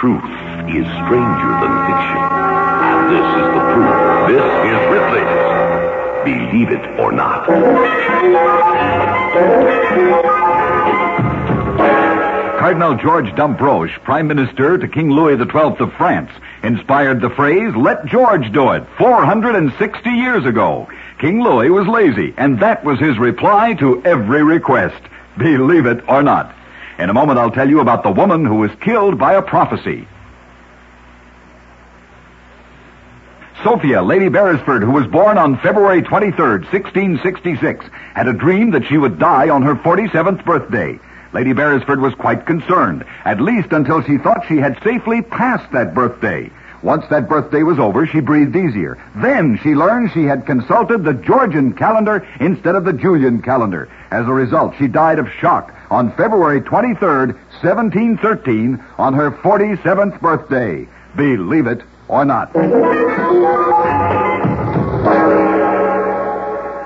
truth is stranger than fiction. And this is the proof. This is Ripley's Believe It or Not. Cardinal George d'Ambrosio, Prime Minister to King Louis XII of France, inspired the phrase, "Let George do it," 460 years ago. King Louis was lazy, and that was his reply to every request. Believe it or not. In a moment, I'll tell you about the woman who was killed by a prophecy. Sophia, Lady Beresford, who was born on February 23rd, 1666, had a dream that she would die on her 47th birthday. Lady Beresford was quite concerned, at least until she thought she had safely passed that birthday. Once that birthday was over, she breathed easier. Then she learned she had consulted the Georgian calendar instead of the Julian calendar. As a result, she died of shock on February 23rd, 1713, on her 47th birthday. Believe it or not.